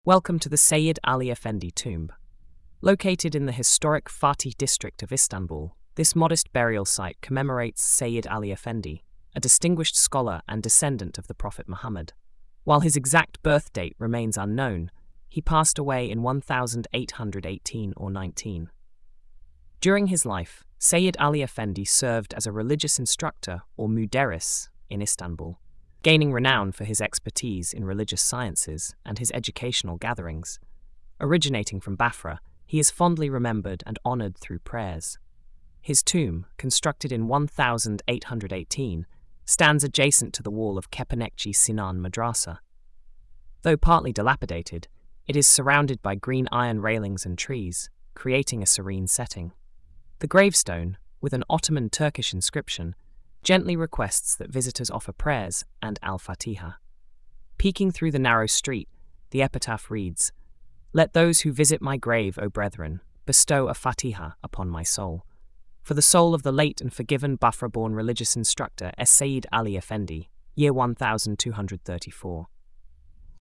Welcome to the Sayyid Ali Effendi tomb. Located in the historic Fatih district of Istanbul, this modest burial site commemorates Sayyid Ali Effendi, a distinguished scholar and descendant of the Prophet Muhammad. While his exact birth date remains unknown, he passed away in 1818 or 19. During his life, Sayyid Ali Effendi served as a religious instructor or muderris in Istanbul, gaining renown for his expertise in religious sciences and his educational gatherings. Originating from Bafra, he is fondly remembered and honored through prayers. His tomb, constructed in 1818, stands adjacent to the wall of Kepenekci Sinan Madrasa. Though partly dilapidated, it is surrounded by green iron railings and trees, creating a serene setting. The gravestone, with an Ottoman Turkish inscription, gently requests that visitors offer prayers and al-Fatiha. Peeking through the narrow street, the epitaph reads, "Let those who visit my grave, O brethren, bestow a Fatiha upon my soul. For the soul of the late and forgiven Bafra-born religious instructor Sayyid Ali Effendi, year 1234.